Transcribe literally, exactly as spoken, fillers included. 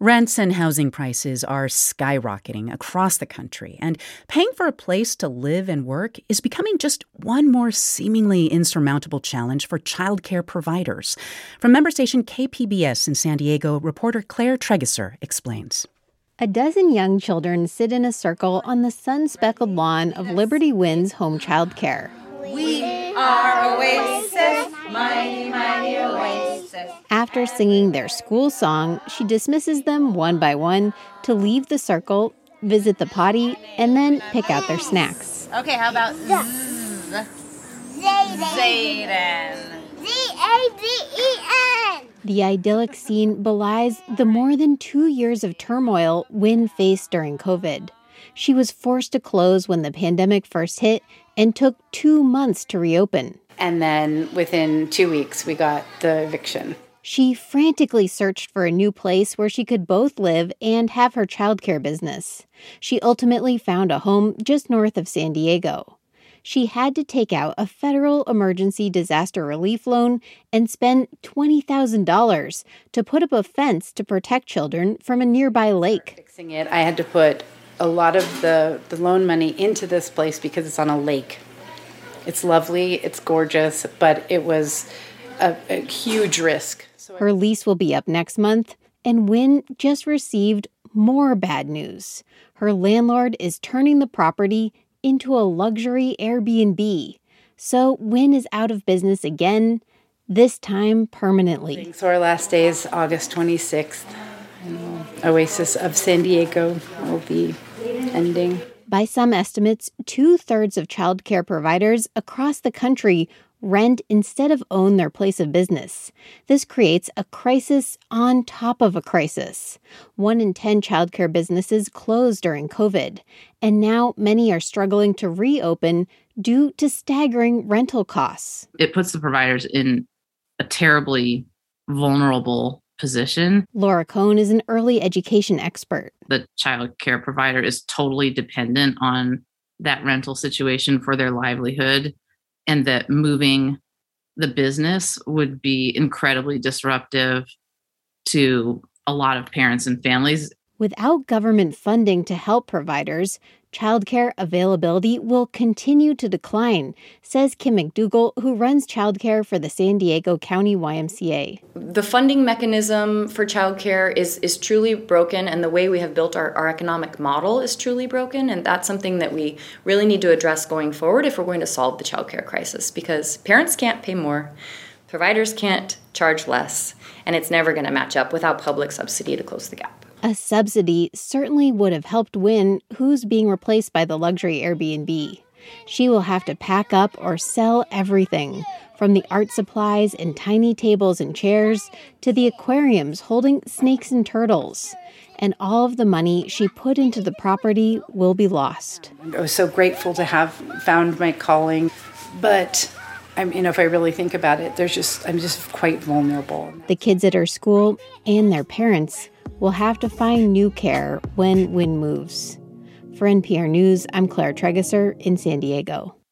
Rents and housing prices are skyrocketing across the country, and paying for a place to live and work is becoming just one more seemingly insurmountable challenge for childcare providers. From member station K P B S in San Diego, reporter Claire Tregeser explains. A dozen young children sit in a circle on the sun-speckled lawn of Liberty Wind's home childcare. We are Oasis, mighty, mighty Oasis. After singing their school song, she dismisses them one by one to leave the circle, visit the potty, and then pick out their snacks. Okay, how about Z? Zayden. Z A D E N. The idyllic scene belies the more than two years of turmoil Wynn faced during COVID. She was forced to close when the pandemic first hit and took two months to reopen. And then within two weeks, we got the eviction. She frantically searched for a new place where she could both live and have her childcare business. She ultimately found a home just north of San Diego. She had to take out a federal emergency disaster relief loan and spend twenty thousand dollars to put up a fence to protect children from a nearby lake. Fixing it, I had to put a lot of the, the loan money into this place because it's on a lake. It's lovely, it's gorgeous, but it was a, a huge risk. So Her lease will be up next month, and Wynn just received more bad news. Her landlord is turning the property into a luxury Airbnb. So Wynn is out of business again, this time permanently. So our last day is August twenty-sixth. And Oasis of San Diego will be ending. By some estimates, two-thirds of childcare providers across the country rent instead of own their place of business. This creates a crisis on top of a crisis. One in ten childcare businesses closed during COVID, and now many are struggling to reopen due to staggering rental costs. It puts the providers in a terribly vulnerable position. Laura Cohn is an early education expert. The child care provider is totally dependent on that rental situation for their livelihood, and that moving the business would be incredibly disruptive to a lot of parents and families. Without government funding to help providers, childcare availability will continue to decline, says Kim McDougall, who runs childcare for the San Diego County Y M C A. The funding mechanism for childcare is, is truly broken, and the way we have built our, our economic model is truly broken, and that's something that we really need to address going forward if we're going to solve the childcare crisis, because parents can't pay more, providers can't charge less, and it's never going to match up without public subsidy to close the gap. A subsidy certainly would have helped Wynn, who's being replaced by the luxury Airbnb. She will have to pack up or sell everything, from the art supplies and tiny tables and chairs to the aquariums holding snakes and turtles. And all of the money she put into the property will be lost. I was so grateful to have found my calling, but I mean, you know, if I really think about it, there's just I'm just quite vulnerable. The kids at her school and their parents will have to find new care when Wynn moves. For N P R News, I'm Claire Tregeser in San Diego.